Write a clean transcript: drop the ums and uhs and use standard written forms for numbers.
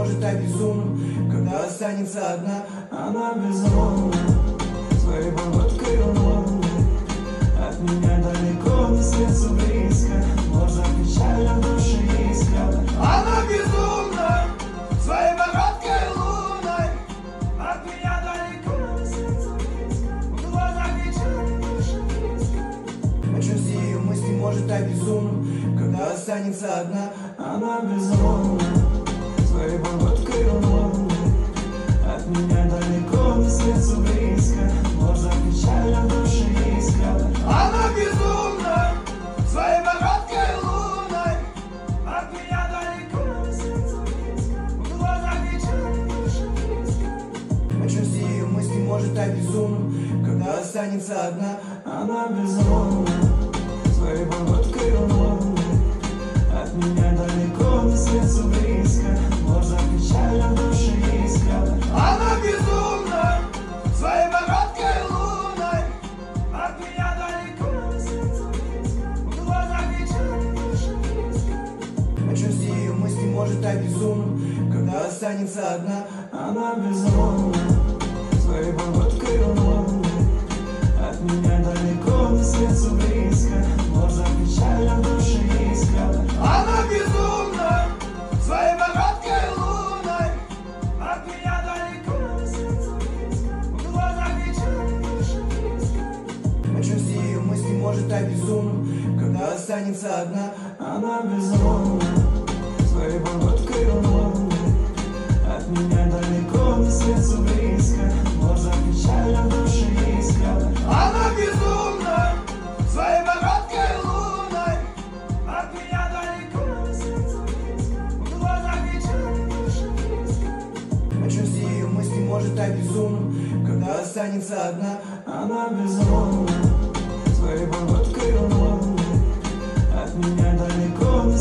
может обезумнуть, когда останется одна. Она безумна своей походкой лунной, от меня далеко, но сердцу близко, может печаль в душе искра. Она безумна своей походкой лунной, от меня далеко, но сердцу близко, в глазах печаль в душе искра. О чем все ее мысли может обезумнуть, когда останется одна. Она безумна своей походкой лунной, от меня далеко, но сердцу близко, может печаль в душе искра. Она безумна своей походкой лунной, от меня далеко, но сердцу близко, в глазах печаль в душе искра. О чем все ее мысли может обезумнуть, когда останется одна. Она безумна своей походкой лунной, от меня далеко, но сердцу близко, может печаль в душе искра. Она безумна своей походкой лунной, от меня далеко, но сердцу близко, в глазах печаль в душе искра. О чем все ее мысли может обезумнуть, когда останется одна. Она безумна своей походкой лунной, от меня далеко, но сердцу близко, может печаль в душе искра. Она безумна своей походкой лунной, от меня далеко, но сердцу близко, в глазах печаль в душе искра. О чем все ее мысли может обезумнуть, когда останется одна. Она безумна своей походкой лунной, от меня далеко, но сердцу близко, может печаль в душе искра. Она безумна своей походкой лунной, от меня далеко, но сердцу близко, в глазах печаль в душе искра. О чем все ее мысли может обезумнуть, когда останется одна. Она безумна своей походкой лунной, от меня далеко, но